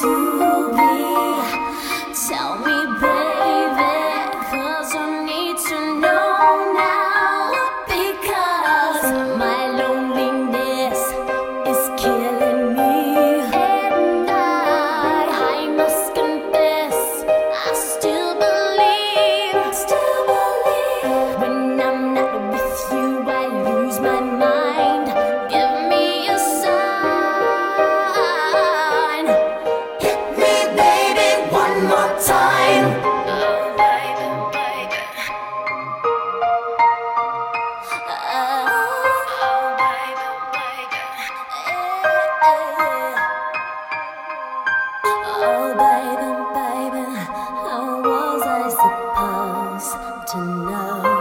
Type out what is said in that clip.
to be. Tell me, baby, 'cause I need to know now. Because my loneliness is killing me. And I must confess, I still believe, when I'm not with you, I lose my mind. Give me a sign. Hit me, baby, one more time. Oh, baby, baby. Oh, baby, baby. Oh, baby, baby. How was I supposed to know?